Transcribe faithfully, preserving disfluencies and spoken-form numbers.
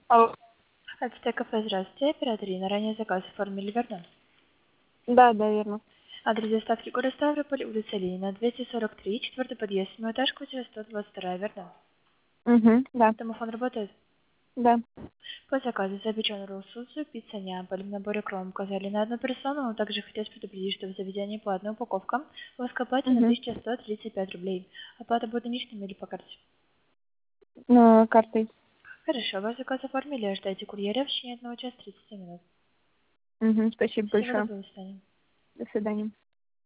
Алло. Ацтек кафе, здравствуйте. Оператор Ирина. Ранее заказ оформили, верно? Да, да, верно. Адрес доставки города Ставрополь, улица Ленина, двести сорок три, четвертый подъезд, седьмой этаж, квартира сто двадцать два, верно? Угу, да, Домофон работает? да. По заказу запечен ролл сусу, пицца Неаполь в наборе кром указали на одну персону, но также хотелось предупредить, что в заведении по одной упаковкам у вас на Угу. тысяча сто тридцать пять рублей. Оплата будет наличными или по карте? Ну, картой. Хорошо, ваш заказ оформили, ожидайте курьера в течение одного часа тридцати минут. Угу, спасибо Всего большое. доброго, до свидания. До свидания.